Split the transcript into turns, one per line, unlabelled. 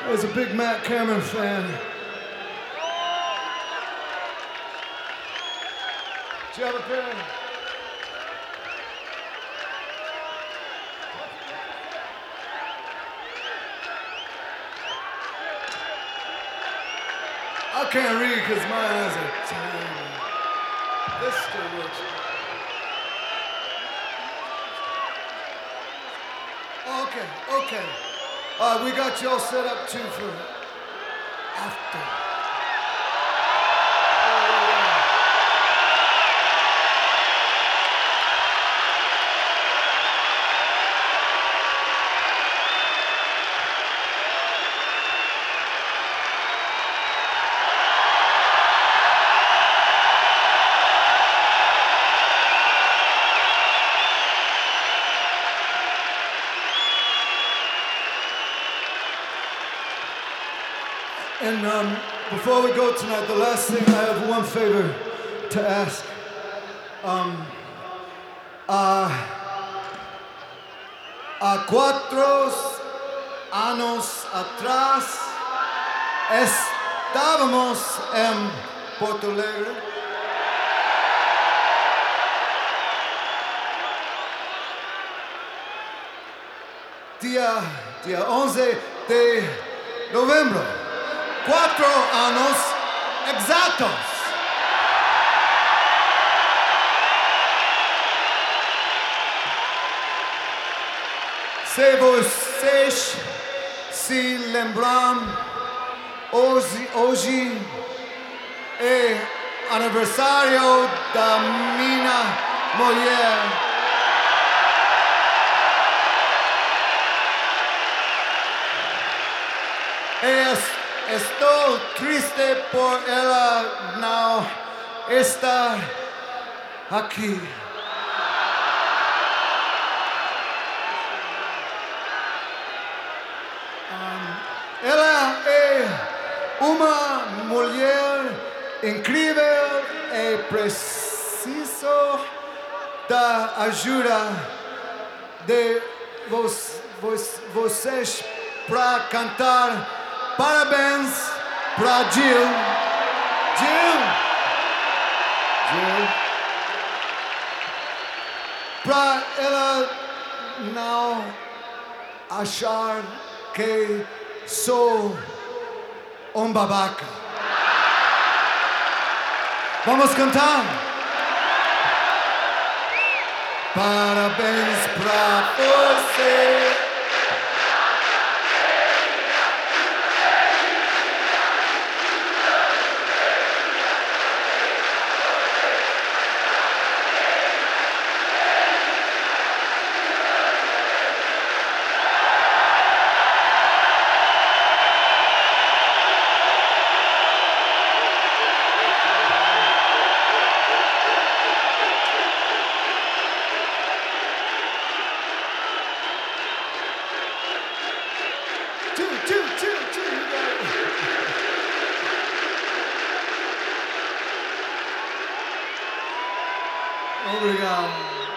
was a big Matt Cameron fan. Do you have a pen? I can't read because my eyes are tiny. This still works. Okay. We got you all set up too for after. And before we go tonight, the last thing, I have one favor to ask. A 4 años atrás estábamos en Porto Alegre. Día 11 de noviembre. 4 años exactos. Se vocês se lembram, hoje é aniversário da minha mulher. Estou triste por ela não estar aqui. Ela é uma mulher incrível e preciso da ajuda de vocês para cantar. Parabéns para Jill. Para ela não achar que sou babaca. Vamos cantar? Parabéns para você. Obrigado.